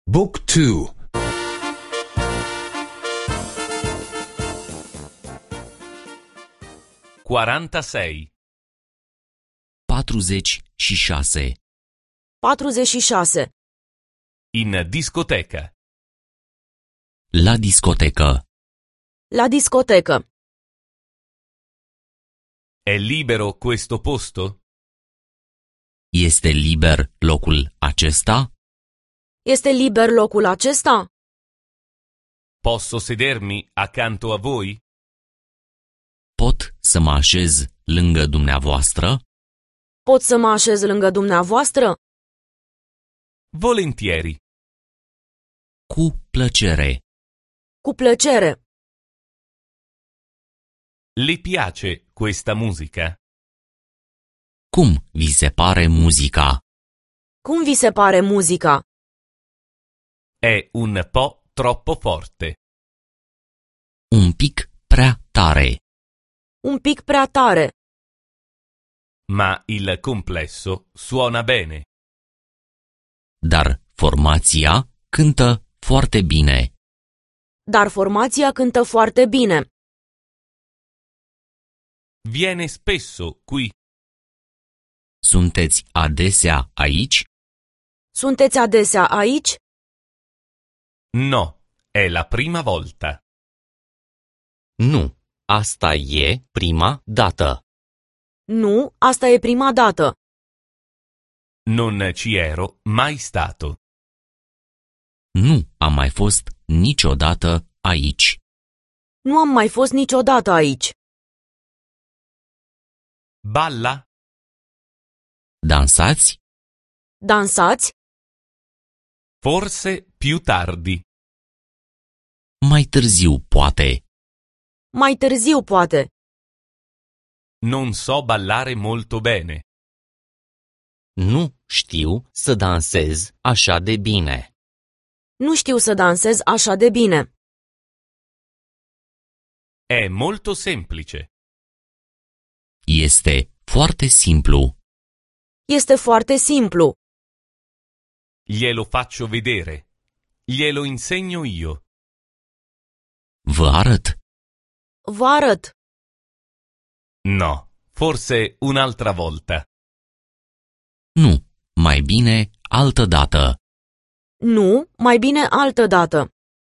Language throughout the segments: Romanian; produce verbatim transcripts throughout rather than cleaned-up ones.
Book two. quarantasei. patruzeci și șase. patruzeci și șase. In discoteca. La discotecă. La discotecă. È libero questo posto? Este liber locul acesta? Este liber locul acesta? Posso sedermi accanto a voi? Pot să mă așez lângă dumneavoastră? Pot să mă așez lângă dumneavoastră? Volentieri. Cu plăcere. Cu plăcere. Le piace questa musica? Cum vi se pare muzica? Cum vi se pare muzica? È un po' troppo forte. Un pic prea tare. Un pic prea tare. Ma il complesso suona bene. Dar formația cântă foarte bine. Dar formația cântă foarte bine. Viene spesso qui? Sunteți adesea aici? Sunteți adesea aici? No, è la prima volta. Nu, asta e prima dată. Nu, asta e prima dată. Non ci ero mai stato. Nu am mai fost niciodată aici. Nu am mai fost niciodată aici. Balla? Dansați? Dansați? Forse più tardi. Mai târziu, poate. Mai târziu, poate. Non so ballare molto bene. Nu știu să dansez așa de bine. Nu știu să dansez așa de bine. È molto semplice. Este foarte simplu. Este foarte simplu. Glielo faccio vedere. Glielo insegno io. Vă arăt. Vă arăt. No, forse un'altra volta. Nu, mai bine altă dată. Nu, mai bine altă dată.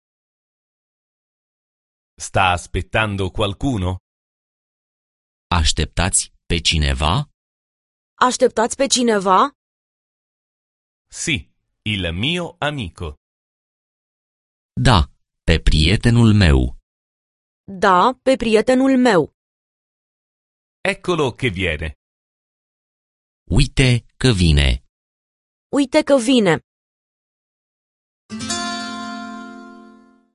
Sta aspettando qualcuno? Așteptați pe cineva? Așteptați pe cineva? Sì, il mio amico. Da, pe prietenul meu. Da, pe prietenul meu. Eccolo che viene. Uite că vine. Uite că vine.